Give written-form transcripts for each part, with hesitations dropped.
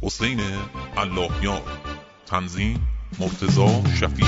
حسین اللهیار. تنظیم مرتضی شفیع.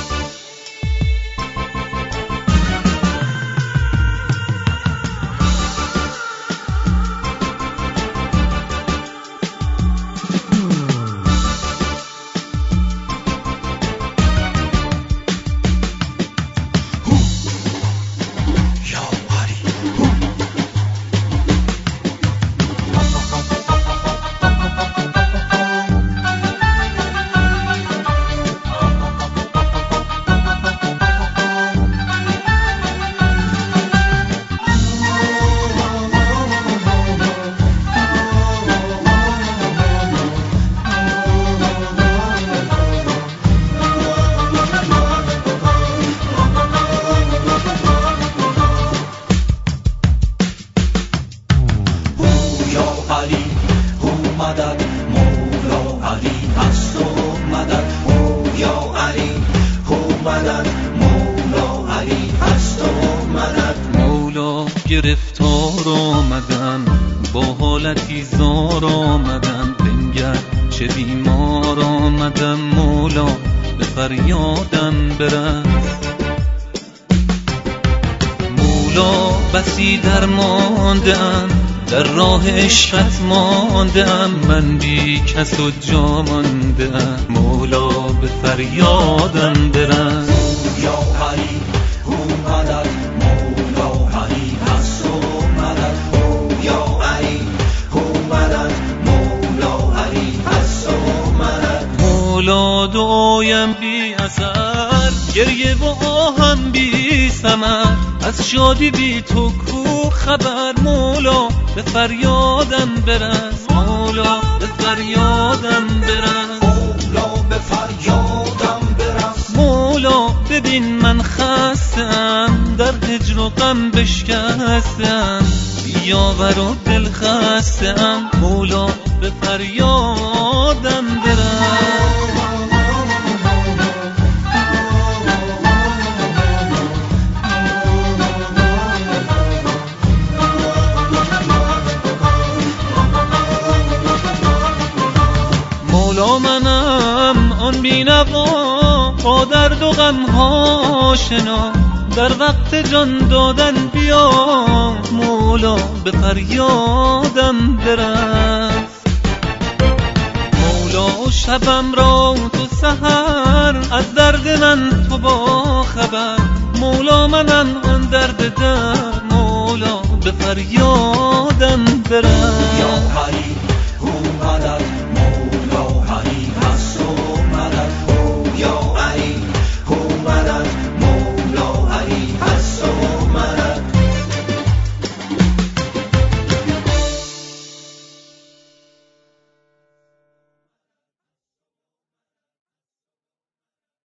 گرفتار آمدن با حالتی زار آمدن، بنگر چه بیمار آمدن، مولا به فریادم برس. مولا بسی درمانده‌ام، در راه عشقت مانده‌ام، من بی کس و جا مانده‌ام، مولا به فریادم برس. یا علی اومدد، مولا علی هست و مدد. یا علی اومدد، مولا علی هست و مدد. مولا دعایم بی اثر، گریه و آهم بی ثمر، از شادی بی تو کو خبر، مولا به فریادم برس. مولا به فریادم برس. مولا به فریادم برس. مولا ببین من خستم، در هجر و غم بشکستم، بیاور و دل خستم، مولا به فریادم برس. مولا منم آن بینوا، با درد و غم‌ها آشنا، در وقت جان دادن بیا، مولا به فریادم برس. مولا شبم را تو سحر، از درد من تو با خبر، مولا منم آن درد در، مولا به فریادم برس. یا علی